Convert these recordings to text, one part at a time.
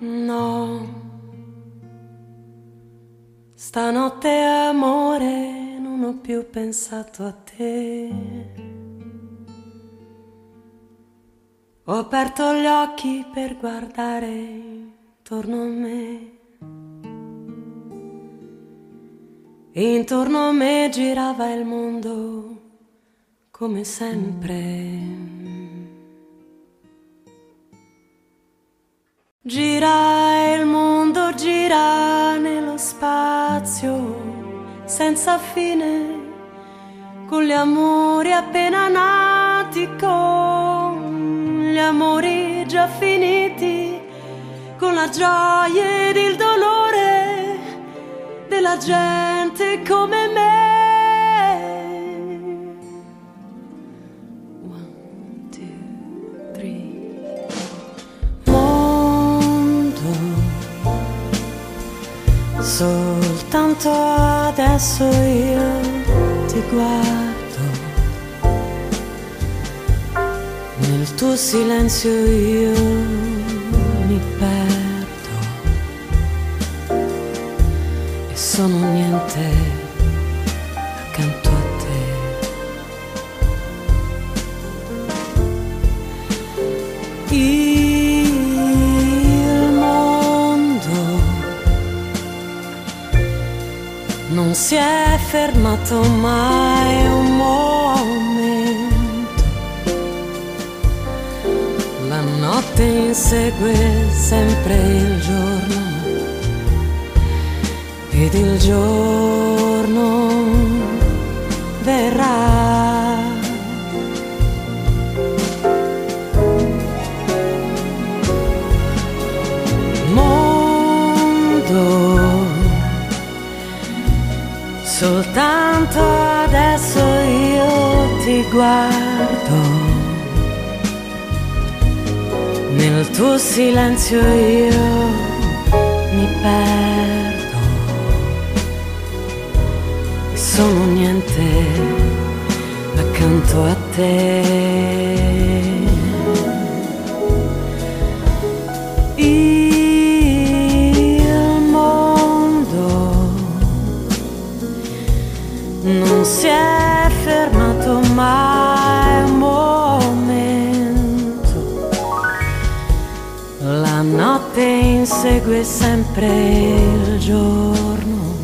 No, stanotte amore non ho più pensato a te. Ho aperto gli occhi per guardare intorno a me. Intorno a me girava il mondo come sempre. Gira il mondo, gira nello spazio senza fine, con gli amori appena nati, con gli amori già finiti, con la gioia ed il dolore della gente come me. One, two, three. Soltanto adesso io ti guardo, nel tuo silenzio io mi perdo e sono niente accanto a te. Il mondo non si è fermato mai un momento, la notte insegue sempre il giorno ed il giorno verrà. Soltanto adesso io ti guardo, nel tuo silenzio io mi perdo e sono niente accanto a te. Non si è fermato mai un momento, la notte insegue sempre il giorno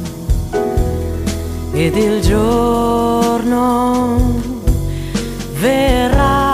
ed il giorno verrà.